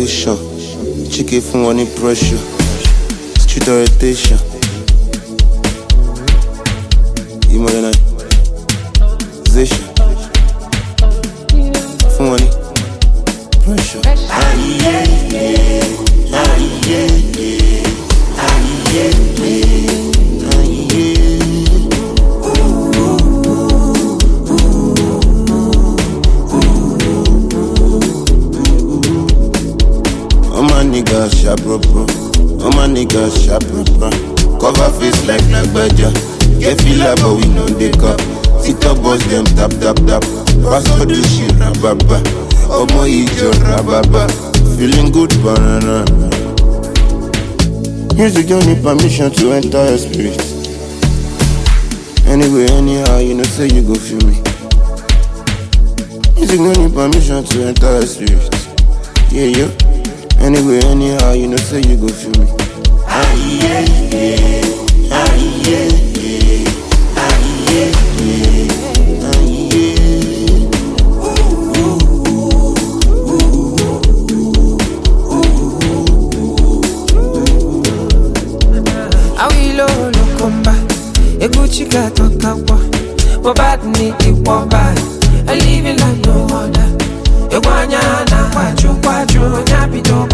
conversation. Chicken from any pressure. Street orientation. Modernization. From any pressure. All my niggas sharp bro. All my niggas sharp bro. Cover face like Badger. Get feel like but we know they cup. TikTok boss them tap. Pass for the shit rababa. Omo ijo rababa. Feeling good banana. Music don't need permission to enter your spirit. Anyway, anyhow, you know say you go feel me. Music don't need permission to enter your spirit. Yeah. Anyway, anyhow, you know say you go feel me. Eguchika tokawa, wabad ni iwaba. I live like no other. Ewanya na kwachu, nyabido